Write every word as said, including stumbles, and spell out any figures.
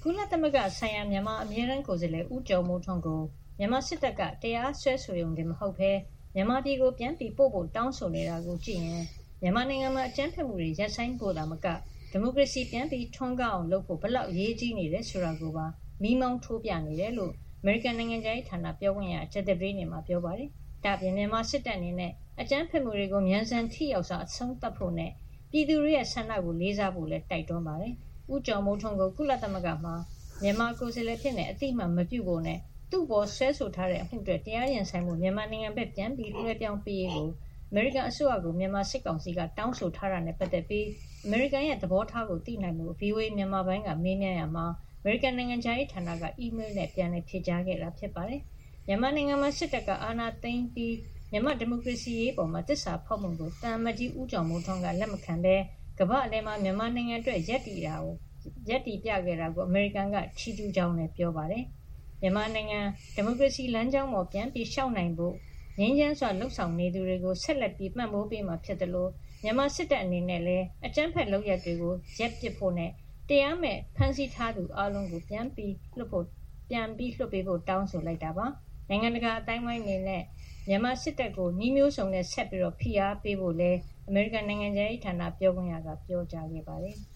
ကုလသမဂ္ဂဆိုင်ရာမြန်မာအမြဲတမ်းကိုယ်စားလှယ်ဦးကျော်မိုးထွန်းကိုမြန်မာစစ်တပ်ကတရားစွဲဆိုရုံတင်မဟုတ်ဘဲမြန်မာပြည်ကိုပြန်ပြီးပို့ဖို့တောင်းဆိုနေတာကိုကြည့်ရင်မြန်မာနိုင်ငံမှာအကြမ်းဖက်မှုတွေရပ်ဆိုင်းဖို့သာမကဒီမိုကရေစီပြန်ပြီးထွန်းကားအောင်လုပ်ဖို့ဘလောက်အရေးကြီးနေတယ်ဆိုတာကိုပါမီးမောင်းထိုးပြနေတယ်လို့အမေရိကန်နိုင်ငံသားရေးဌာနပြောခွင့်ရဂျက်ဒဗရီနေမှာပြောပါတယ်။ဒါပြင်မြန်မာစစ်တပ်အနေနဲ့အကြမ်းဖက်မှုတွေကိုမြန်ဆန်ထိရောက်စွာအဆုံးသတ်ဖို့နဲ့ပြည်သူတွေရဲ့ဆန္ဒကိုလေးစားဖို့လည်းတိုက်တွန်းပါတယ်။ဦးကျော်မိုးထွန်းကိုကုလသမဂ္ဂမှာမြန်မာကိုယ်စားလှယ်ဖြစ်နေအတိအမှန်မပြုဖို့နဲ့သူ့ပေါ်ဆွဲဆိုထားတဲ့အမှုတွေတရားရင်ဆိုင်မှုမြန်မာနိုင်ငံဘက်ပြန်ပြီးလွှဲပြောင်းပေးဖို့အမေရိကန်အစိုးရကမြန်မာစစ်ကောင်စီကတောင်းဆိုထားတာနဲ့ပတ်သက်ပြီးအမေရိကန်ရဲ့သဘောထားကိုသိနိုင်မှု ဗီအိုအေ မြန်မာပိုင်းကမေးမြန်းရမှာအမေရိကန်နိုင်ငံသားရေးဌာနကအီးမေးလ်နဲ့ပြန်လည်ဖြေကြားခဲ့တာဖြစ်ပါတယ်။မြန်မာနိုင်ငံမှာစစ်တပ်ကအာဏာသိမ်းပြီးမြန်မာဒီမိုကရေစီရေးပေါ်မှာတစ္ဆာဖောက်မှုကိုတန်မကြီးဦးကျော်မိုးထွန်းကလက်မခံဘဲကမ္ဘာအလယ်မှာမြန်မာနိုင်ငံအတွက်ရက်တီတာကိုရက်တီပြခဲ့တာကိုအမေရိကန်ကချီးကျူးကြောင်းလည်းပြောပါတယ်။မြန်မာနိုင်ငံဒီမိုကရေစီလမ်းကြောင်းပေါ်ပြန်ပြီးရှောက်နိုင်ဖို့ငြိမ်းချမ်းစွာလှုပ်ဆောင်နေသူတွေကိုဆက်လက်ပြီးမှတ်မိုးပေးမှာဖြစ်တယ်လို့မြန်မာစစ်တပ်အနေနဲ့လည်းအကြမ်းဖက်လုပ်ရက်တွေကိုရက်ပစ်ဖို့နဲ့တရားမဲ့ဖမ်းဆီးထားသူအလုံးကိုပြန်ပြီးလွှတ်ဖို့ပြန်ပြီးလွှတ်ပေးဖို့တောင်းဆိုလိုက်တာပါနိုင်ငံတကာအတိုင်းအဝိုင်းအနေနဲ့မြန်မာစစ်တပ်ကိုနှီးမျိုးစုံနဲ့ဆက်ပြီးတော့ဖိအားပေးဖို့လဲအမေရိကန်နိုင်ငံသားရေးဌာနပြောခွင့်ရကပြောကြားခဲ့ပါတယ်။